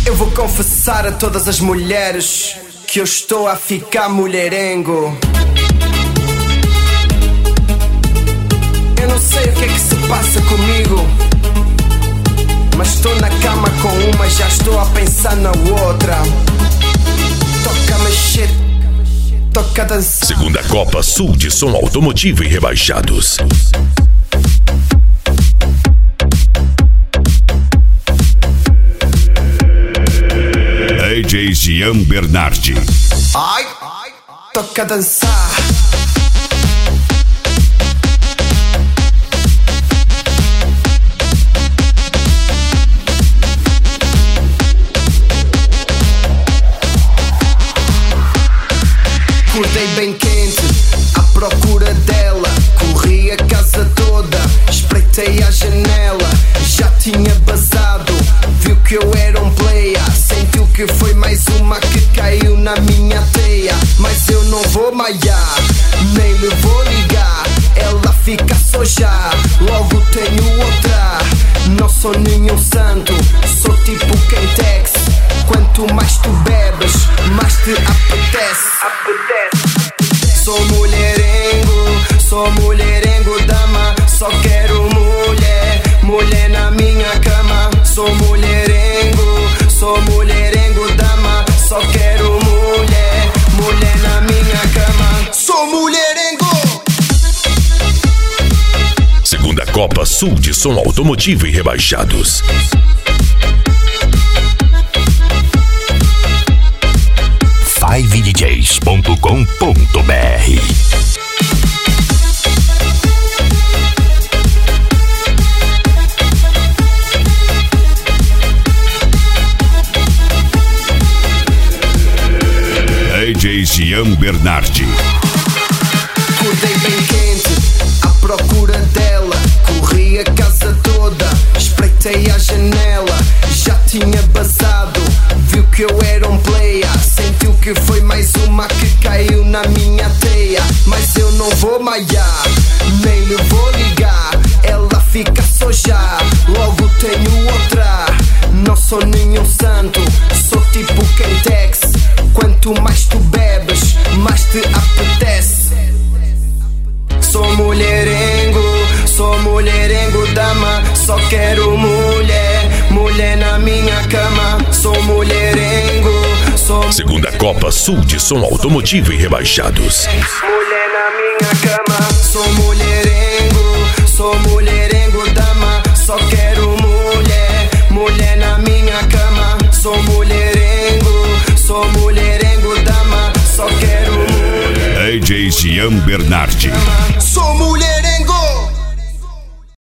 Eu vou confessar a todas as mulheres que eu estou a ficar mulherengo. Eu não sei o que é que se passa comigo, mas estou na cama com uma, já estou a pensar na outra. Toca a mexer, toca a dançar. Segunda Copa Sul de Som Automotivo e Rebaixados. DJ Jean Bernardi. Ai, toca a dançar. Acordei bem quente, à procura dela. Corri a casa toda, espreitei a janela. Já tinha basado, viu que eu era um player. Sentiu que foi mais uma que caiu na minha teia. Mas eu não vou malhar, nem lhe vou ligar. Ela fica só já, logo tenho outra. Não sou nenhum santo, sou tipo Kentex. Quanto mais tu bebes, mais te apetece. Sou mulherengo, dama. Só quero mulher, mulher na minha cama. Sou mulherengo, dama. Só quero mulher, mulher na minha cama. Sou mulherengo. Segunda Copa Sul de Som Automotivo e Rebaixados. fivedjs.com.br. DJ Jean Bernardi. Acordei bem quente, à procura dela. Corri a casa toda, espreitei a janela. Já tinha basado, viu que eu era um player. Sentiu que foi mais uma que caiu na minha teia. Mas eu não vou malhar, nem lhe vou ligar. Ela fica só já, logo tenho outra. Não sou nenhum santo, sou tipo Kentex. Quanto mais tu bebes, mais te apetece. Sou mulherengo, dama. Só quero mulher, mulher na minha cama. Sou mulherengo, Segunda Copa Sul de Som Automotivo e Rebaixados. mulher na minha cama. Sou mulherengo, dama. Só quero mulher, mulher na minha cama. Sou mulherengo, dama. Só quero mulher. DJ Jean Bernardi.